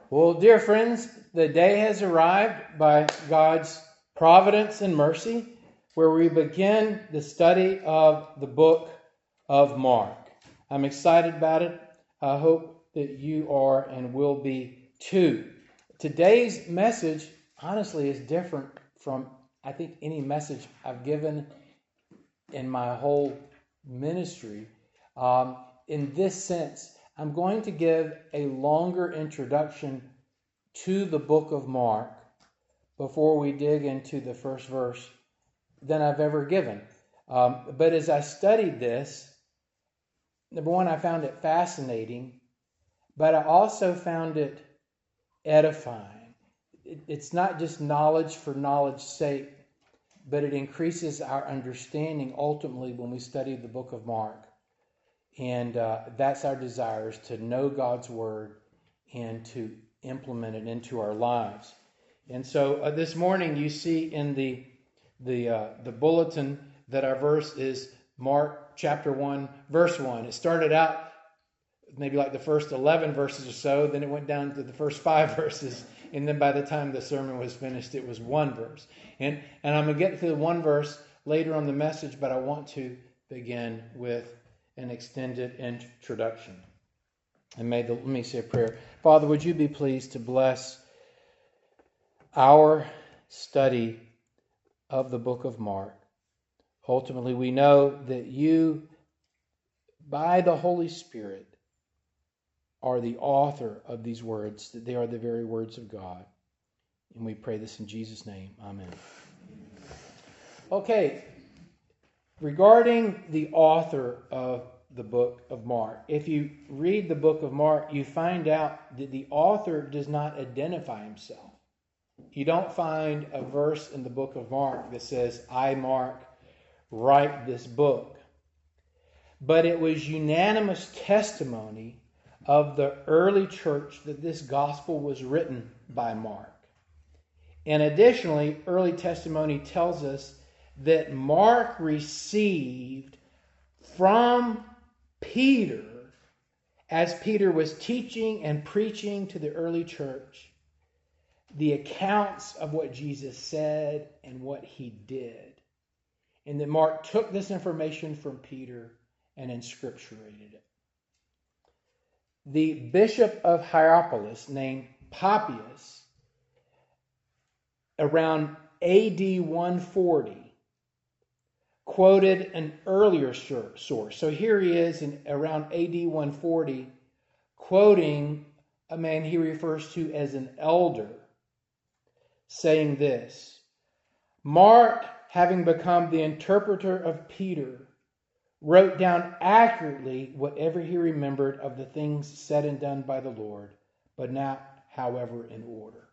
Well, dear friends, the day has arrived by God's providence and mercy where we begin the study of the book of Mark. I'm excited about it. I hope that you are and will be too. Today's message, honestly, is different from, I think, any message I've given in my whole ministry. In this sense, I'm going to give a longer introduction to the book of Mark before we dig into the first verse than I've ever given. But as I studied this, number one, I found it fascinating, but I also found it edifying. It's not just knowledge for knowledge's sake, but it increases our understanding ultimately when we study the book of Mark. And that's our desire, is to know God's word and to implement it into our lives. And so this morning you see in the bulletin that our verse is Mark chapter 1, verse 1. It started out maybe like the first 11 verses or so, then it went down to the first 5 verses, and then by the time the sermon was finished, it was one verse. And I'm going to get to the one verse later on the message, but I want to begin with an extended introduction. And let me say a prayer. Father, would you be pleased to bless our study of the book of Mark? Ultimately, we know that you, by the Holy Spirit, are the author of these words, that they are the very words of God. And we pray this in Jesus' name. Amen. Okay, regarding the author of the book of Mark, if you read the book of Mark, you find out that the author does not identify himself. You don't find a verse in the book of Mark that says, I, Mark, write this book. But it was unanimous testimony of the early church that this gospel was written by Mark. And additionally, early testimony tells us that Mark received from Peter, as Peter was teaching and preaching to the early church, the accounts of what Jesus said and what he did. And that Mark took this information from Peter and inscripturated it. The bishop of Hierapolis, named Papias, around AD 140, quoted an earlier source. So here he is in around AD 140, quoting a man he refers to as an elder, saying this: Mark, having become the interpreter of Peter, wrote down accurately whatever he remembered of the things said and done by the Lord, but not, however, in order.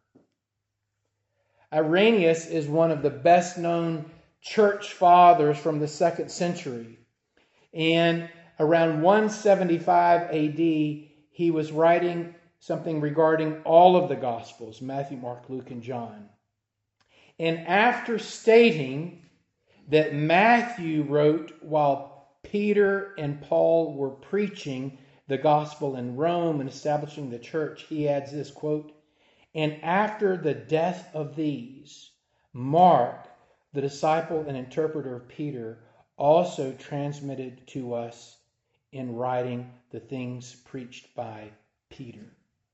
Irenaeus is one of the best-known church fathers from the 2nd century. And around 175 AD, he was writing something regarding all of the Gospels, Matthew, Mark, Luke, and John. And after stating that Matthew wrote while Peter and Paul were preaching the gospel in Rome and establishing the church, he adds this quote, and after the death of these, Mark, the disciple and interpreter of Peter, also transmitted to us in writing the things preached by Peter.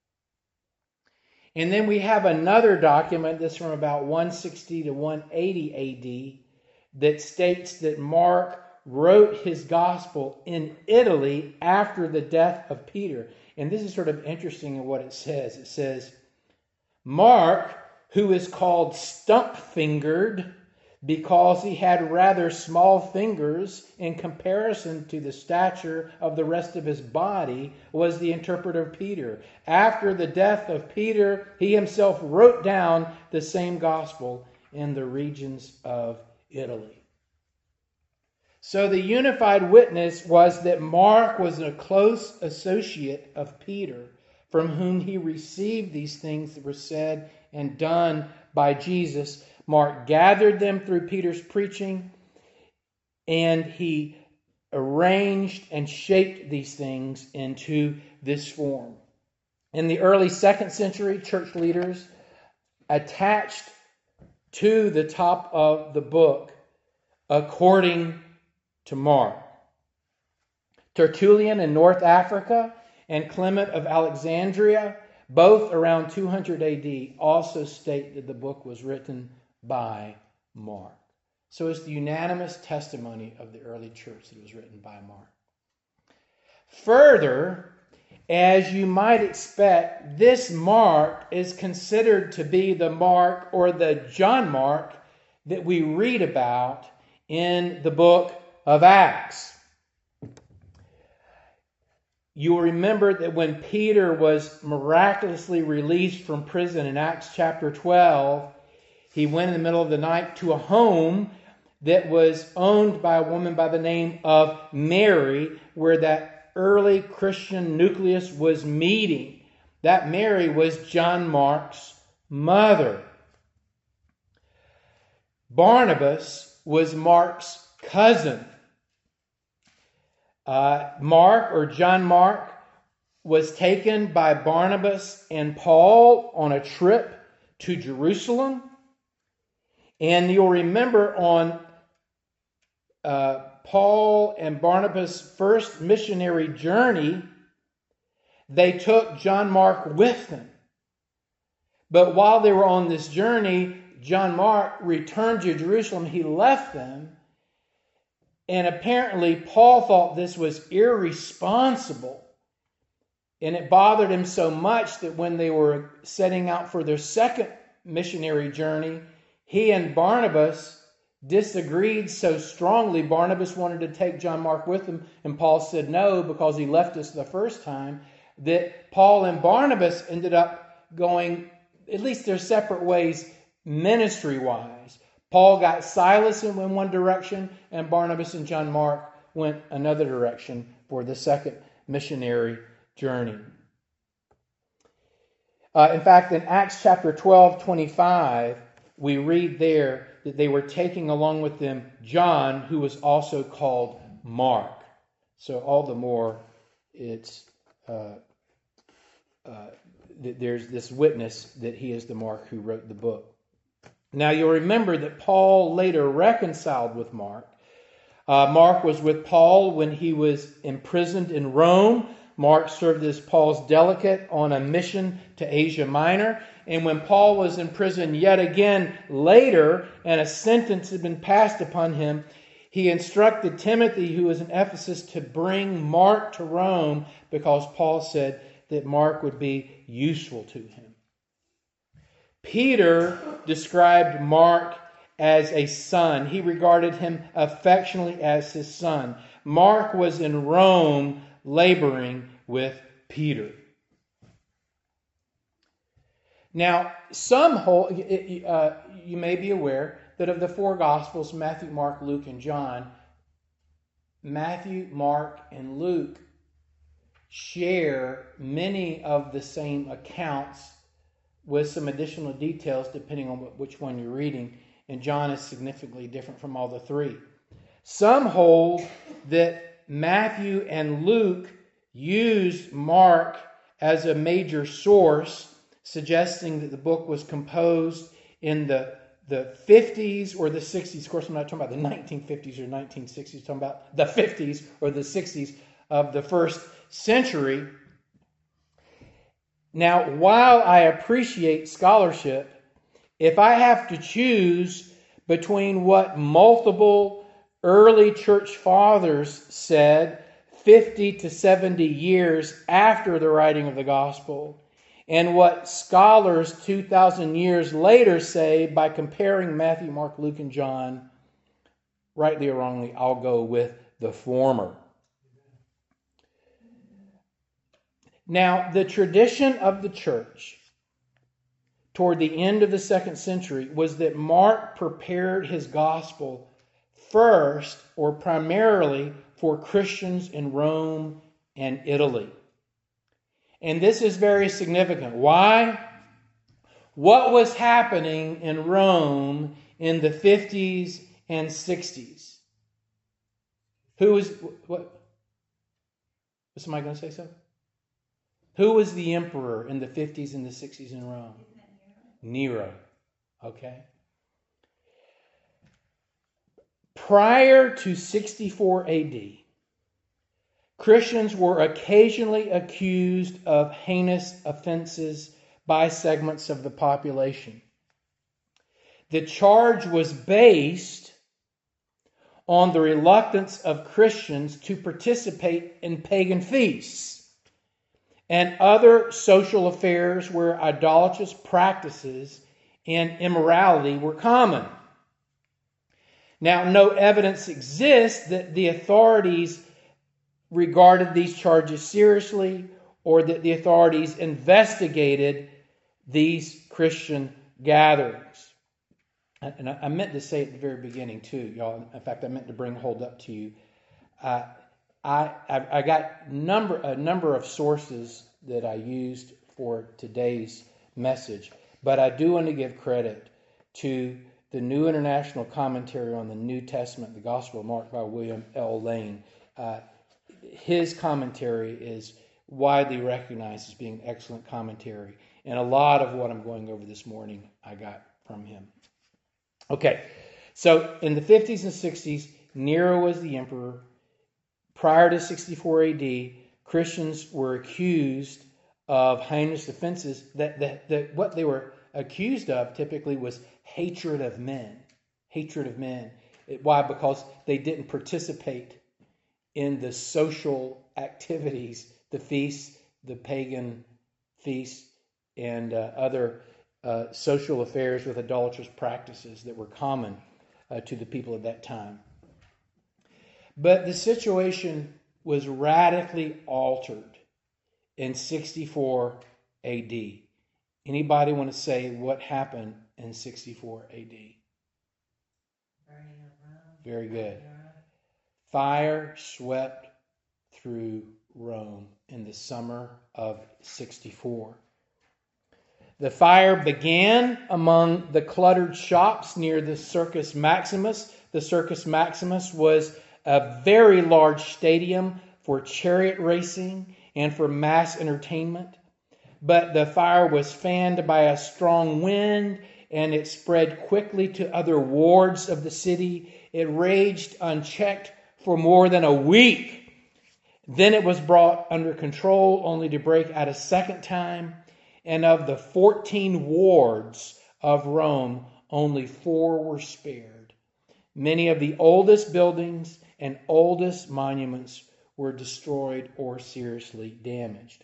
And then we have another document, this from about 160 to 180 AD, that states that Mark wrote his gospel in Italy after the death of Peter. And this is sort of interesting in what it says. It says, Mark, who is called stump-fingered because he had rather small fingers in comparison to the stature of the rest of his body, was the interpreter of Peter. After the death of Peter, he himself wrote down the same gospel in the regions of Italy. So the unified witness was that Mark was a close associate of Peter, from whom he received these things that were said and done by Jesus. Mark gathered them through Peter's preaching, and he arranged and shaped these things into this form. In the early 2nd century, church leaders attached to the top of the book, according to Mark. Tertullian in North Africa and Clement of Alexandria, both around 200 AD, also state that the book was written by Mark. So it's the unanimous testimony of the early church that it was written by Mark. Further, as you might expect, this Mark is considered to be the Mark or the John Mark that we read about in the book of Acts. You will remember that when Peter was miraculously released from prison in Acts chapter 12, he went in the middle of the night to a home that was owned by a woman by the name of Mary, where that early Christian nucleus was meeting. That Mary was John Mark's mother. Barnabas was Mark's cousin. Mark, or John Mark, was taken by Barnabas and Paul on a trip to Jerusalem. And you'll remember on Paul and Barnabas' first missionary journey, they took John Mark with them. But while they were on this journey, John Mark returned to Jerusalem. He left them. And apparently Paul thought this was irresponsible. And it bothered him so much that when they were setting out for their second missionary journey, he and Barnabas disagreed so strongly. Barnabas wanted to take John Mark with him, and Paul said no because he left us the first time, that Paul and Barnabas ended up going, at least their separate ways, ministry-wise. Paul got Silas in one direction, and Barnabas and John Mark went another direction for the second missionary journey. In fact, in Acts chapter 12:25, we read there that they were taking along with them John, who was also called Mark. So all the more it's there's this witness that he is the Mark who wrote the book. Now you'll remember that Paul later reconciled with Mark. Mark was with Paul when he was imprisoned in Rome. Mark served as Paul's delegate on a mission to Asia Minor. And when Paul was in prison yet again later, and a sentence had been passed upon him, he instructed Timothy, who was in Ephesus, to bring Mark to Rome because Paul said that Mark would be useful to him. Peter described Mark as a son. He regarded him affectionately as his son. Mark was in Rome laboring with Peter. Now, some hold, you may be aware that of the four Gospels, Matthew, Mark, Luke, and John, Matthew, Mark, and Luke share many of the same accounts with some additional details depending on which one you're reading, and John is significantly different from all the three. Some hold that Matthew and Luke used Mark as a major source, suggesting that the book was composed in the 50s or the 60s. Of course, I'm not talking about the 1950s or 1960s. I'm talking about the 50s or the 60s of the first century. Now, while I appreciate scholarship, if I have to choose between what multiple early church fathers said 50 to 70 years after the writing of the gospel, and what scholars 2,000 years later say by comparing Matthew, Mark, Luke, and John, rightly or wrongly, I'll go with the former. Now, the tradition of the church toward the end of the 2nd century was that Mark prepared his gospel first or primarily for Christians in Rome and Italy. And this is very significant. Why? What was happening in Rome in the 50s and 60s? Who was... What? Was somebody going to say something? Who was the emperor in the 50s and the 60s in Rome? Nero. Okay. Prior to 64 AD, Christians were occasionally accused of heinous offenses by segments of the population. The charge was based on the reluctance of Christians to participate in pagan feasts and other social affairs where idolatrous practices and immorality were common. Now, no evidence exists that the authorities regarded these charges seriously or that the authorities investigated these Christian gatherings. And I meant to say at the very beginning too, y'all. In fact, I meant to hold up to you. I got a number of sources that I used for today's message, but I do want to give credit to the New International Commentary on the New Testament, the Gospel of Mark by William L. Lane. His commentary is widely recognized as being excellent commentary, and a lot of what I'm going over this morning I got from him. Okay, so in the 50s and 60s, Nero was the emperor. Prior to 64 AD, Christians were accused of heinous offenses. That what they were accused of typically was hatred of men. Hatred of men. Why? Because they didn't participate in the social activities, the feasts, the pagan feasts, and other social affairs with idolatrous practices that were common to the people at that time. But the situation was radically altered in 64 AD. Anybody want to say what happened in 64 AD? Burning of Rome. Very good. Fire swept through Rome in the summer of 64. The fire began among the cluttered shops near the Circus Maximus. The Circus Maximus was a very large stadium for chariot racing and for mass entertainment. But the fire was fanned by a strong wind, and it spread quickly to other wards of the city. It raged unchecked for more than a week. Then it was brought under control, only to break out a second time. And of the 14 wards of Rome, only 4 were spared. Many of the oldest buildings and oldest monuments were destroyed or seriously damaged.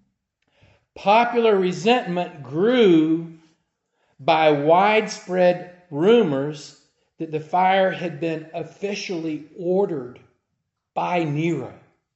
Popular resentment grew by widespread rumors that the fire had been officially ordered by Nero.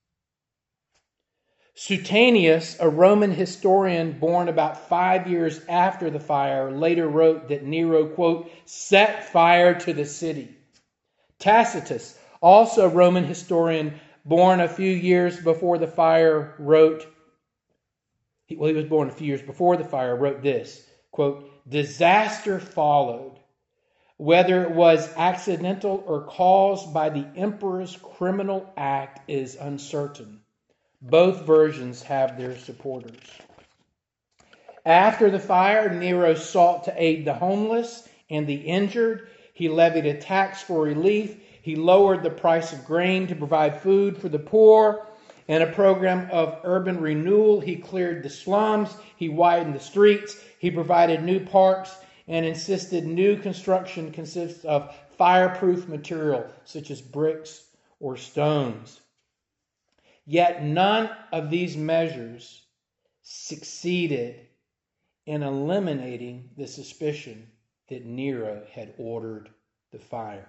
Suetonius, a Roman historian born about 5 years after the fire, later wrote that Nero, quote, set fire to the city. Tacitus, also a Roman historian born a few years before the fire, wrote, he was born a few years before the fire, wrote this, quote, disaster followed. Whether it was accidental or caused by the emperor's criminal act is uncertain. Both versions have their supporters. After the fire, Nero sought to aid the homeless and the injured. He levied a tax for relief. He lowered the price of grain to provide food for the poor. In a program of urban renewal, he cleared the slums. He widened the streets. He provided new parks and insisted new construction consists of fireproof material such as bricks or stones. Yet none of these measures succeeded in eliminating the suspicion that Nero had ordered the fire.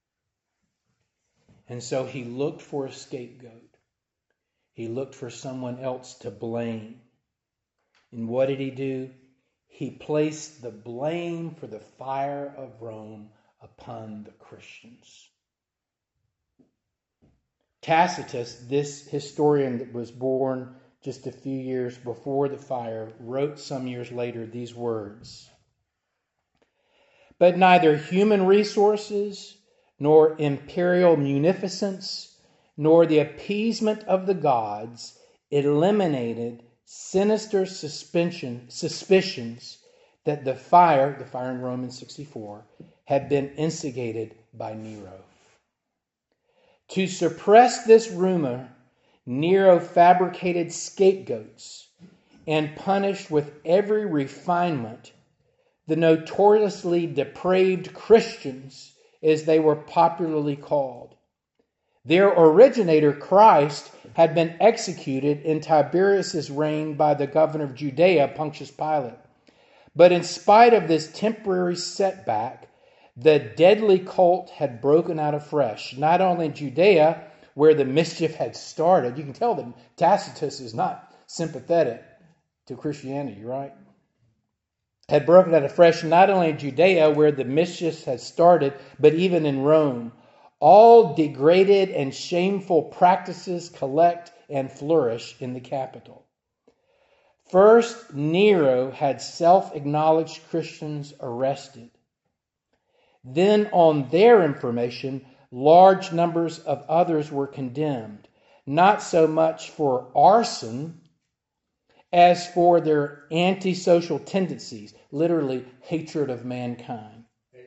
And so he looked for a scapegoat. He looked for someone else to blame. And what did he do? He placed the blame for the fire of Rome upon the Christians. Tacitus, this historian that was born just a few years before the fire, wrote some years later these words. But neither human resources, nor imperial munificence, nor the appeasement of the gods eliminated sinister suspicions that the fire in Romans 64, had been instigated by Nero. To suppress this rumor, Nero fabricated scapegoats and punished with every refinement the notoriously depraved Christians, as they were popularly called. Their originator, Christ, had been executed in Tiberius' reign by the governor of Judea, Pontius Pilate. But in spite of this temporary setback, the deadly cult had broken out afresh, not only in Judea, where the mischief had started. You can tell that Tacitus is not sympathetic to Christianity, right? Had broken out afresh, not only in Judea, where the mischief had started, but even in Rome. All degraded and shameful practices collect and flourish in the capital. First, Nero had self-acknowledged Christians arrested. Then, on their information, large numbers of others were condemned, not so much for arson as for their antisocial tendencies, literally hatred of mankind.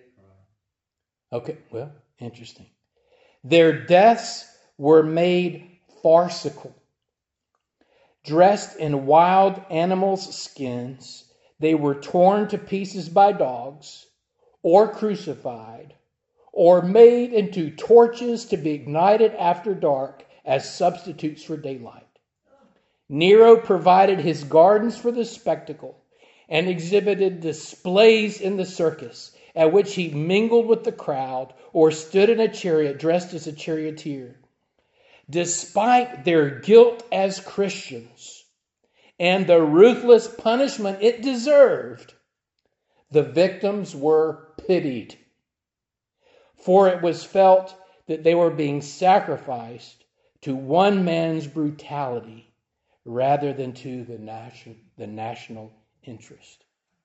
Okay, well, interesting. Their deaths were made farcical. Dressed in wild animals' skins, they were torn to pieces by dogs, or crucified, or made into torches to be ignited after dark as substitutes for daylight. Nero provided his gardens for the spectacle and exhibited displays in the circus at which he mingled with the crowd or stood in a chariot dressed as a charioteer. Despite their guilt as Christians and the ruthless punishment it deserved, the victims were pitied, for it was felt that they were being sacrificed to one man's brutality rather than to the national interest.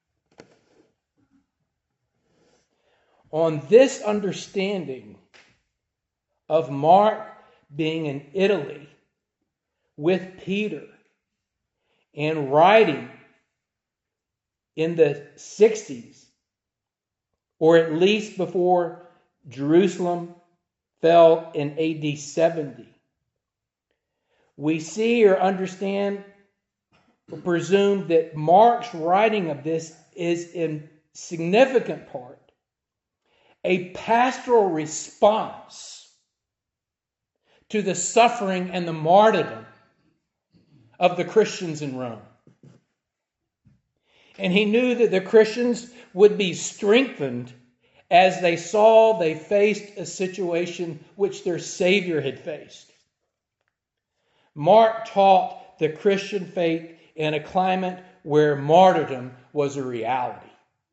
On this understanding of Mark being in Italy with Peter and writing in the 60s, or at least before Jerusalem fell in AD 70, we see or understand or presume that Mark's writing of this is in significant part a pastoral response to the suffering and the martyrdom of the Christians in Rome. And he knew that the Christians would be strengthened as they saw they faced a situation which their Savior had faced. Mark taught the Christian faith in a climate where martyrdom was a reality.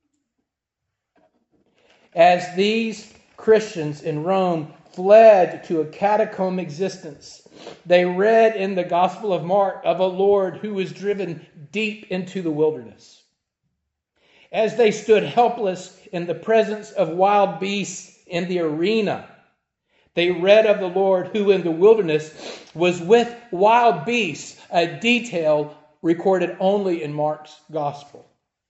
As these Christians in Rome fled to a catacomb existence, they read in the Gospel of Mark of a Lord who was driven deep into the wilderness. As they stood helpless in the presence of wild beasts in the arena, they read of the Lord who in the wilderness was with wild beasts, a detail recorded only in Mark's Gospel.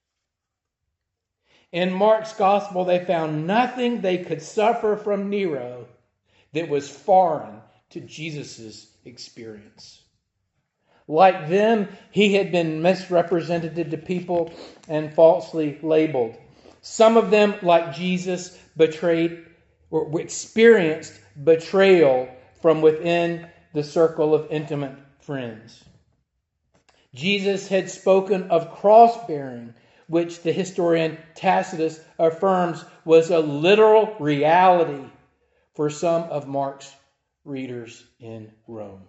In Mark's Gospel, they found nothing they could suffer from Nero that was foreign to Jesus' experience. Like them, he had been misrepresented to people and falsely labeled. Some of them, like Jesus, betrayed or experienced betrayal from within the circle of intimate friends. Jesus had spoken of cross-bearing, which the historian Tacitus affirms was a literal reality for some of Mark's readers in Rome.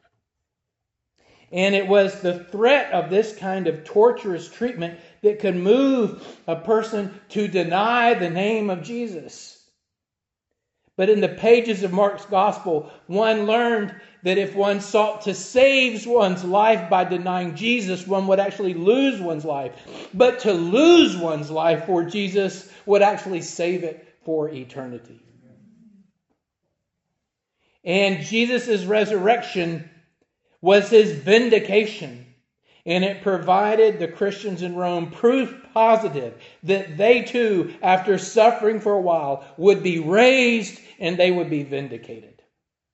And it was the threat of this kind of torturous treatment that could move a person to deny the name of Jesus. But in the pages of Mark's Gospel, one learned that if one sought to save one's life by denying Jesus, one would actually lose one's life. But to lose one's life for Jesus would actually save it for eternity. And Jesus' resurrection was his vindication And it provided the Christians in Rome proof positive that they too, after suffering for a while, would be raised and they would be vindicated.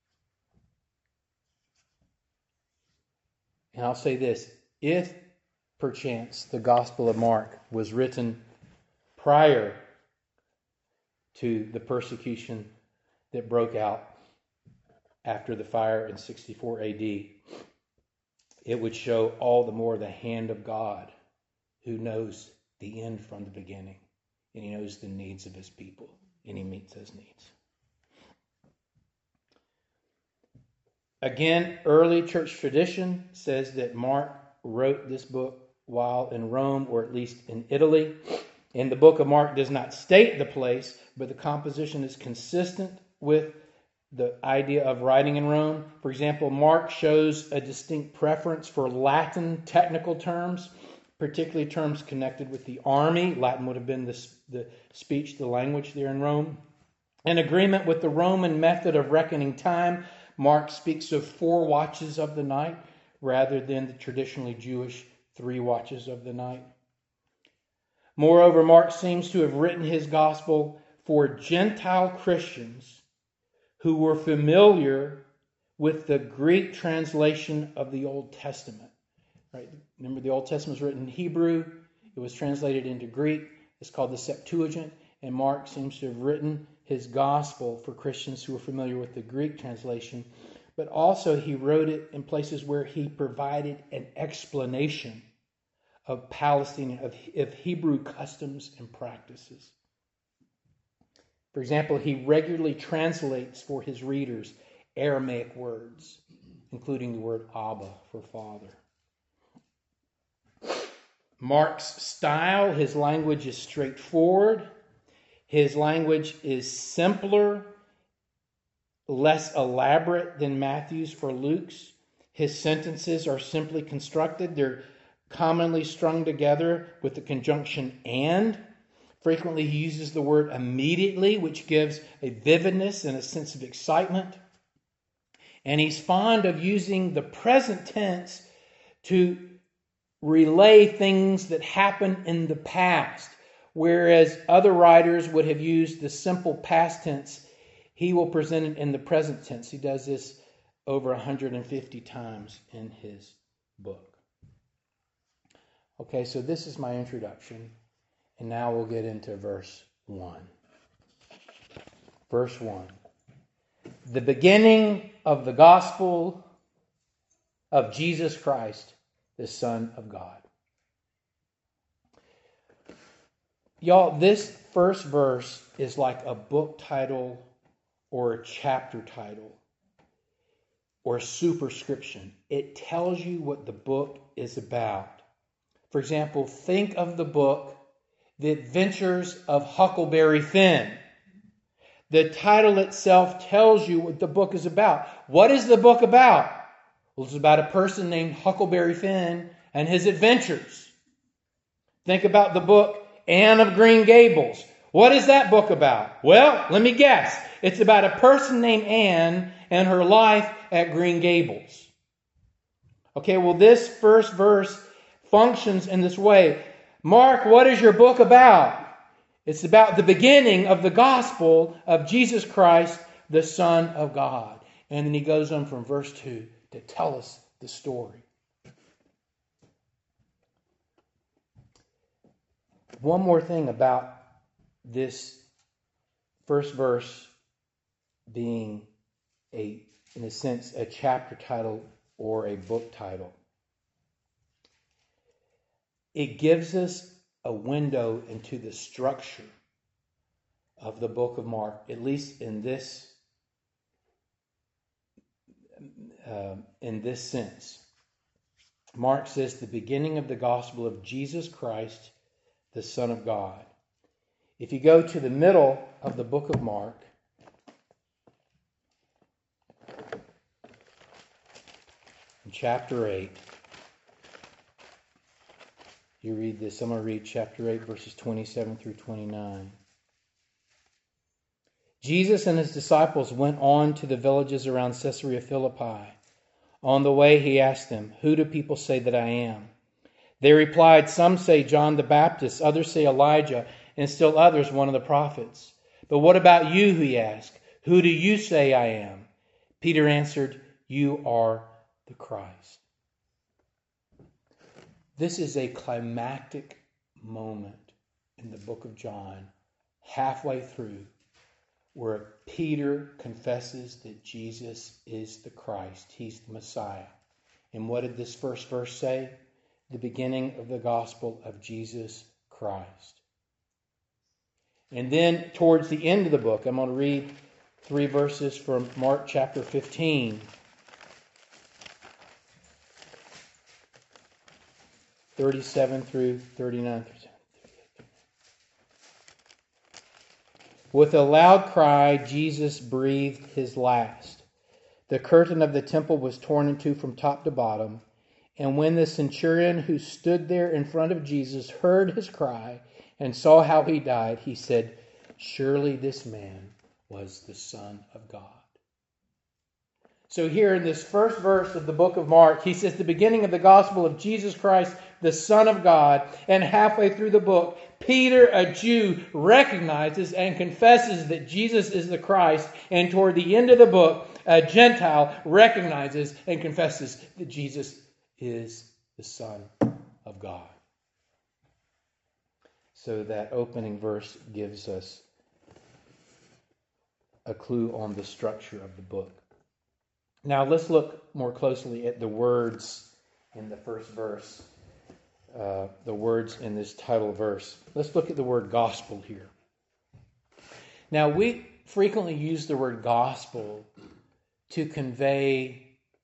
And I'll say this, if perchance the Gospel of Mark was written prior to the persecution that broke out after the fire in 64 AD, it would show all the more the hand of God, who knows the end from the beginning, and He knows the needs of His people, and He meets those needs. Again, early church tradition says that Mark wrote this book while in Rome, or at least in Italy. And the book of Mark does not state the place, but the composition is consistent with the idea of writing in Rome. For example, Mark shows a distinct preference for Latin technical terms, particularly terms connected with the army. Latin would have been the speech, the language there in Rome. In agreement with the Roman method of reckoning time, Mark speaks of 4 watches of the night rather than the traditionally Jewish 3 watches of the night. Moreover, Mark seems to have written his gospel for Gentile Christians who were familiar with the Greek translation of the Old Testament. Right? Remember, the Old Testament was written in Hebrew. It was translated into Greek. It's called the Septuagint. And Mark seems to have written his gospel for Christians who were familiar with the Greek translation. But also he wrote it in places where he provided an explanation of Palestinian, of Hebrew customs and practices. For example, he regularly translates for his readers Aramaic words, including the word Abba for father. Mark's style, his language is straightforward. His language is simpler, less elaborate than Matthew's or Luke's. His sentences are simply constructed. They're commonly strung together with the conjunction and. Frequently he uses the word immediately, which gives a vividness and a sense of excitement. And he's fond of using the present tense to relay things that happened in the past. Whereas other writers would have used the simple past tense, he will present it in the present tense. He does this over 150 times in his book. Okay, so this is my introduction. And now we'll get into verse 1. Verse 1. The beginning of the gospel of Jesus Christ, the Son of God. Y'all, this first verse is like a book title or a chapter title or a superscription. It tells you what the book is about. For example, think of the book The Adventures of Huckleberry Finn. The title itself tells you what the book is about. What is the book about? Well, it's about a person named Huckleberry Finn and his adventures. Think about the book Anne of Green Gables. What is that book about? Well, let me guess. It's about a person named Anne and her life at Green Gables. Okay, well, this first verse functions in this way. Mark, what is your book about? It's about the beginning of the gospel of Jesus Christ, the Son of God. And then he goes on from verse 2 to tell us the story. One more thing about this first verse being in a sense, a chapter title or a book title. It gives us a window into the structure of the book of Mark, at least in this sense. Mark says the beginning of the gospel of Jesus Christ, the Son of God. If you go to the middle of the book of Mark, in chapter 8, you read this. I'm going to read chapter 8, verses 27 through 29. Jesus and his disciples went on to the villages around Caesarea Philippi. On the way, he asked them, "Who do people say that I am?" They replied, "Some say John the Baptist, others say Elijah, and still others one of the prophets." "But what about you?" he asked. "Who do you say I am?" Peter answered, "You are the Christ." This is a climactic moment in the book of John, halfway through, where Peter confesses that Jesus is the Christ. He's the Messiah. And what did this first verse say? The beginning of the gospel of Jesus Christ. And then towards the end of the book, I'm going to read 3 verses from Mark chapter 15. 37 through 39. With a loud cry, Jesus breathed his last. The curtain of the temple was torn in two from top to bottom. And when the centurion who stood there in front of Jesus heard his cry and saw how he died, he said, "Surely this man was the Son of God." So here in this first verse of the book of Mark, he says the beginning of the gospel of Jesus Christ, the Son of God. And halfway through the book, Peter, a Jew, recognizes and confesses that Jesus is the Christ. And toward the end of the book, a Gentile recognizes and confesses that Jesus is the Son of God. So that opening verse gives us a clue on the structure of the book. Now let's look more closely at the words in the first verse, the words in this title verse. Let's look at the word gospel here. Now we frequently use the word gospel to convey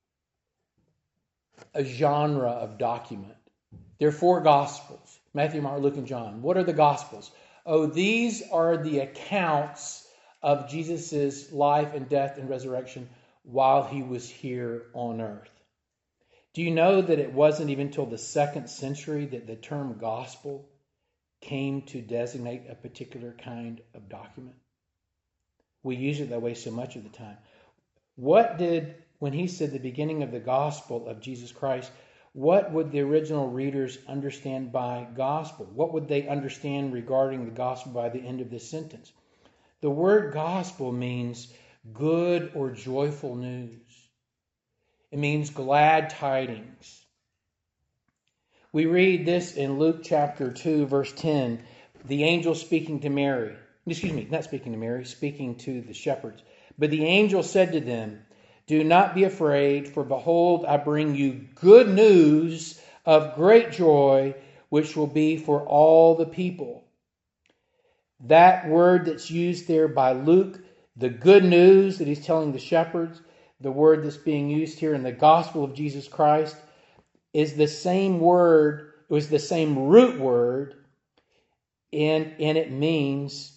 a genre of document. There are 4 gospels: Matthew, Mark, Luke, and John. What are the gospels? Oh, these are the accounts of Jesus' life and death and resurrection while he was here on earth. Do you know that it wasn't even until the 2nd century that the term gospel came to designate a particular kind of document? We use it that way so much of the time. When he said the beginning of the gospel of Jesus Christ, what would the original readers understand by gospel? What would they understand regarding the gospel by the end of this sentence? The word gospel means good or joyful news. It means glad tidings. We read this in Luke chapter 2, verse 10. The angel speaking to Mary. Speaking to the shepherds. But the angel said to them, "Do not be afraid, for behold, I bring you good news of great joy, which will be for all the people." That word that's used there by Luke, the good news that he's telling the shepherds, the word that's being used here in the gospel of Jesus Christ, is the same word. It was the same root word, and it means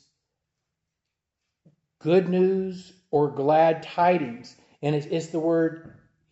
good news or glad tidings. And it's the word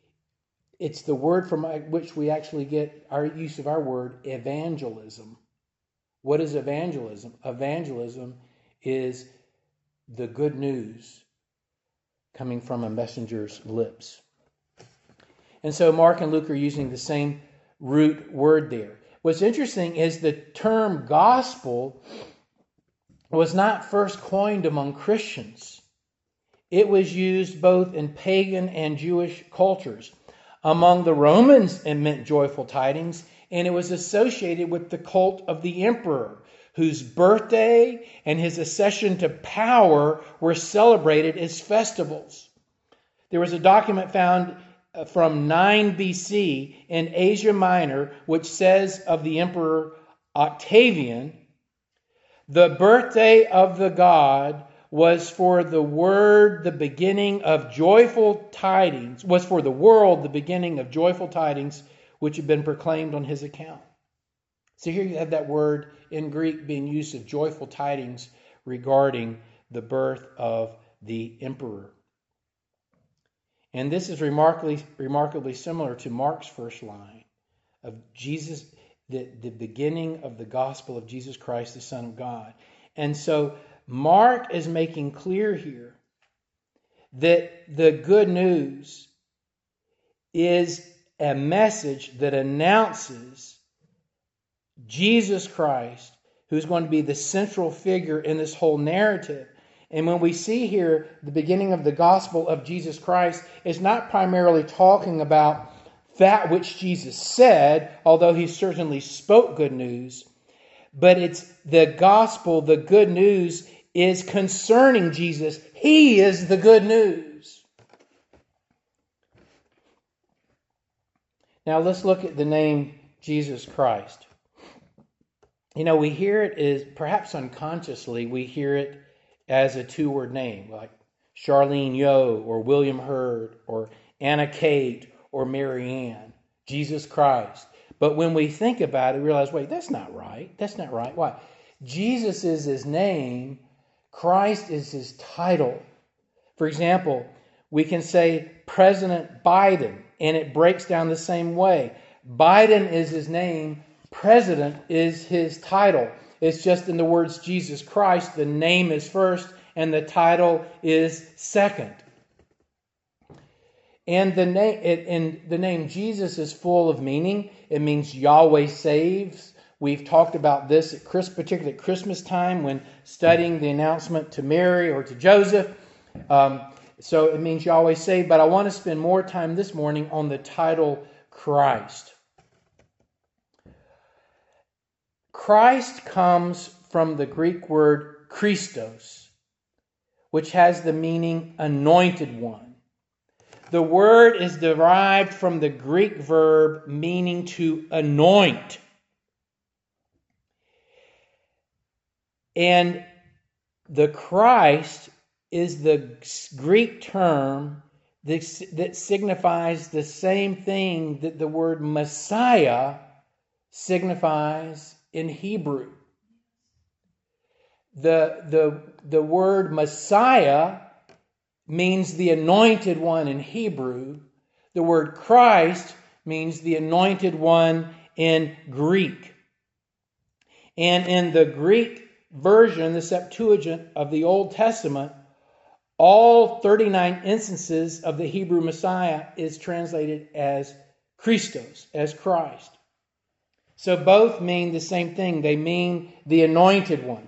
from which we actually get our use of our word evangelism. What is evangelism? Evangelism is the good news coming from a messenger's lips. And so Mark and Luke are using the same root word there. What's interesting is the term gospel was not first coined among Christians. It was used both in pagan and Jewish cultures. Among the Romans, it meant joyful tidings, and it was associated with the cult of the emperor, whose birthday and his accession to power were celebrated as festivals. There was a document found from 9 BC in Asia Minor, which says of the emperor Octavian, "The birthday of the god was for the world the beginning of joyful tidings, was for the world the beginning of joyful tidings, which had been proclaimed on his account." So here you have that word in Greek being used of joyful tidings regarding the birth of the emperor. And this is remarkably similar to Mark's first line of Jesus, the beginning of the gospel of Jesus Christ, the Son of God. And so Mark is making clear here that the good news is a message that announces Jesus Christ, who's going to be the central figure in this whole narrative. And when we see here the beginning of the gospel of Jesus Christ, it's not primarily talking about that which Jesus said, although he certainly spoke good news, but it's the gospel, the good news is concerning Jesus. He is the good news. Now let's look at the name Jesus Christ. We hear it as, perhaps unconsciously, we hear it as a two-word name, like Charlene Yo, or William Hurd, or Anna Kate, or Mary Ann. Jesus Christ. But when we think about it, we realize, wait, that's not right. That's not right. Why? Jesus is his name. Christ is his title. For example, we can say President Biden, and it breaks down the same way. Biden is his name. President is his title. It's just in the words Jesus Christ, the name is first and the title is second. And the name Jesus is full of meaning. It means Yahweh saves. We've talked about this particularly at Christmas time when studying the announcement to Mary or to Joseph. So it means Yahweh saved. But I want to spend more time this morning on the title Christ. Christ comes from the Greek word Christos, which has the meaning anointed one. The word is derived from the Greek verb meaning to anoint. And the Christ is the Greek term that signifies the same thing that the word Messiah signifies in Hebrew. The word Messiah means the anointed one in Hebrew. The word Christ means the anointed one in Greek. And in the Greek version, the Septuagint of the Old Testament, all 39 instances of the Hebrew Messiah is translated as Christos, as Christ. So both mean the same thing. They mean the anointed one.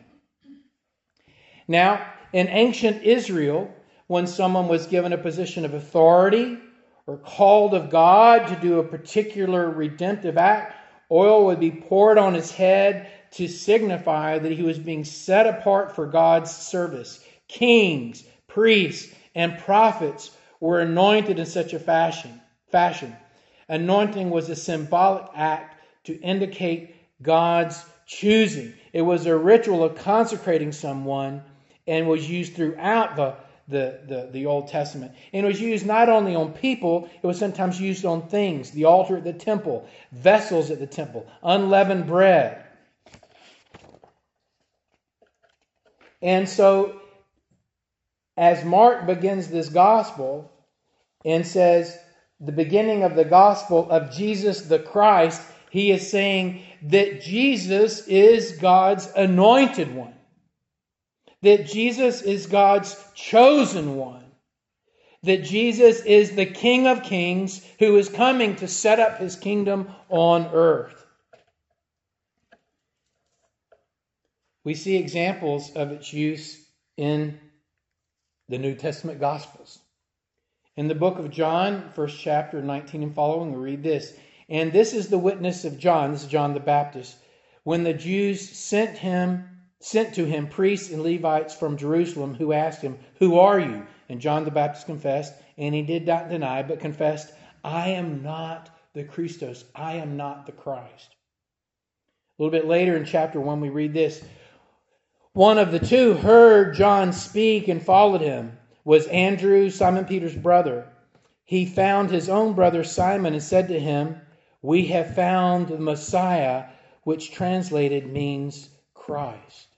Now, in ancient Israel, when someone was given a position of authority or called of God to do a particular redemptive act, oil would be poured on his head to signify that he was being set apart for God's service. Kings, priests, and prophets were anointed in such a fashion. Anointing was a symbolic act to indicate God's choosing. It was a ritual of consecrating someone and was used throughout the Old Testament. And it was used not only on people, it was sometimes used on things. The altar at the temple, vessels at the temple, unleavened bread. And so, as Mark begins this gospel and says, the beginning of the gospel of Jesus the Christ, he is saying that Jesus is God's anointed one. That Jesus is God's chosen one. That Jesus is the King of Kings who is coming to set up his kingdom on earth. We see examples of its use in the New Testament Gospels. In the book of John, first chapter, 19 and following, we read this. And this is the witness of John. This is John the Baptist. When the Jews sent to him priests and Levites from Jerusalem who asked him, "Who are you?" And John the Baptist confessed, and he did not deny, but confessed, "I am not the Christos. I am not the Christ." A little bit later in chapter 1, we read this. One of the two heard John speak and followed him was Andrew, Simon Peter's brother. He found his own brother Simon and said to him, "We have found the Messiah," which translated means Christ.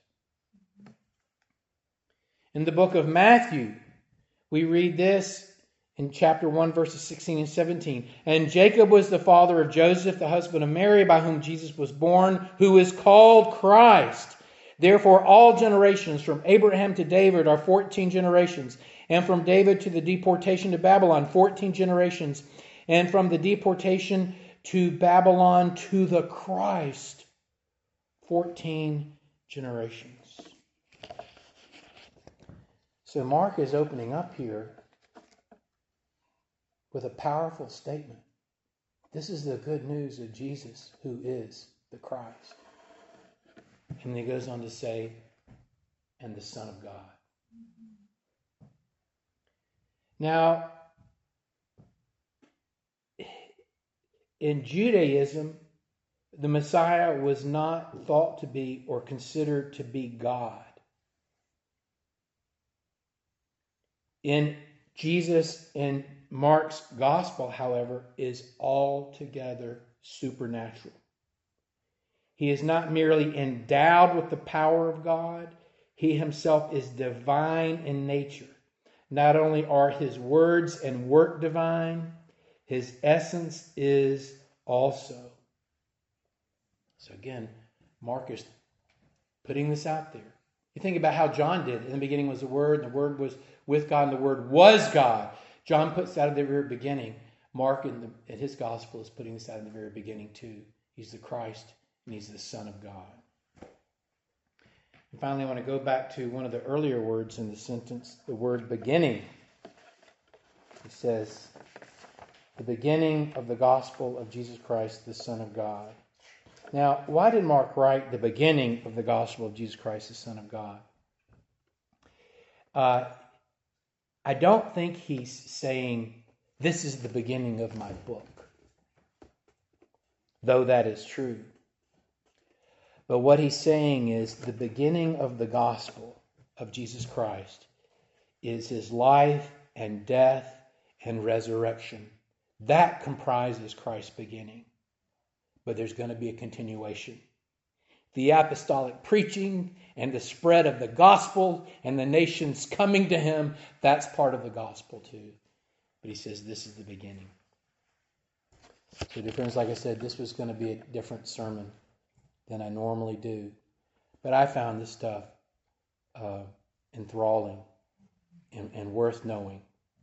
In the book of Matthew, we read this in chapter 1, verses 16 and 17. And Jacob was the father of Joseph, the husband of Mary, by whom Jesus was born, who is called Christ. Therefore, all generations from Abraham to David are 14 generations, and from David to the deportation to Babylon, 14 generations, and from the deportation to Babylon to the Christ, 14 generations. So Mark is opening up here with a powerful statement. This is the good news of Jesus, who is the Christ. And he goes on to say, and the Son of God. Now, in Judaism, the Messiah was not thought to be or considered to be God. In Jesus and Mark's gospel, however, is altogether supernatural. He is not merely endowed with the power of God, he himself is divine in nature. Not only are his words and work divine, his essence is also. So again, Mark is putting this out there. You think about how John did. In the beginning was the Word, and the Word was with God, and the Word was God. John puts that at the very beginning. Mark in his gospel is putting this out in the very beginning too. He's the Christ, and he's the Son of God. And finally, I want to go back to one of the earlier words in the sentence, the word beginning. It says, the beginning of the gospel of Jesus Christ, the Son of God. Now, why did Mark write the beginning of the gospel of Jesus Christ, the Son of God? I don't think he's saying, this is the beginning of my book, though that is true. But what he's saying is the beginning of the gospel of Jesus Christ is his life and death and resurrection. That comprises Christ's beginning. But there's going to be a continuation. The apostolic preaching and the spread of the gospel and the nations coming to him, that's part of the gospel too. But he says this is the beginning. So dear friends, like I said, this was going to be a different sermon than I normally do. But I found this stuff enthralling and worth knowing.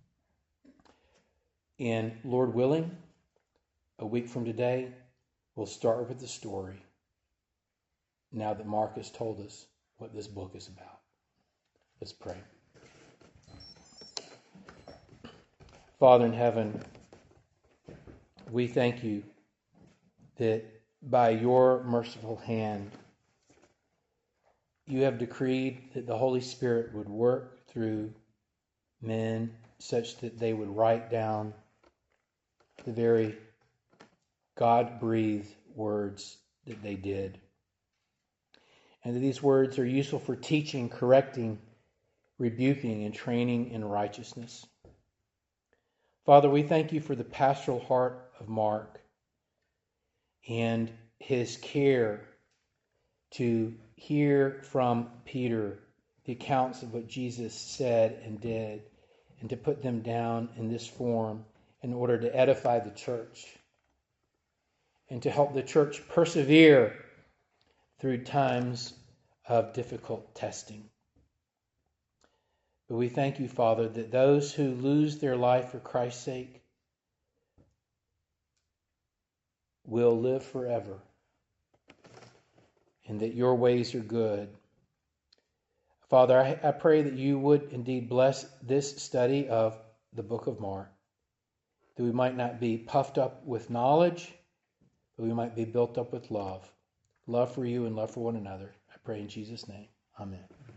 And Lord willing, a week from today, we'll start with the story, now that Mark has told us what this book is about. Let's pray. Father in heaven, we thank you that by your merciful hand, you have decreed that the Holy Spirit would work through men such that they would write down the very God-breathed words that they did. And that these words are useful for teaching, correcting, rebuking, and training in righteousness. Father, we thank you for the pastoral heart of Mark and his care to hear from Peter the accounts of what Jesus said and did, and to put them down in this form in order to edify the church and to help the church persevere through times of difficult testing. But we thank you, Father, that those who lose their life for Christ's sake will live forever, and that your ways are good. Father, I pray that you would indeed bless this study of the book of Mark, that we might not be puffed up with knowledge, but we might be built up with love for you and love for one another. I pray in Jesus' name. Amen.